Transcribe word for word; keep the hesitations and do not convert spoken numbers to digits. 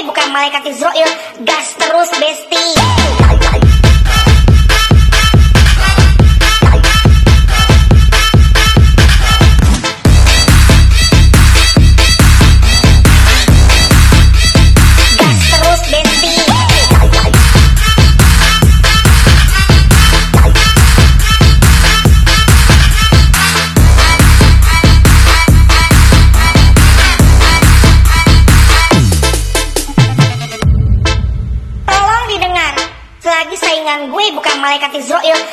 bukan malaikat Israel. Gas terus besti. Selagi saingan gue bukan malaikat Israel,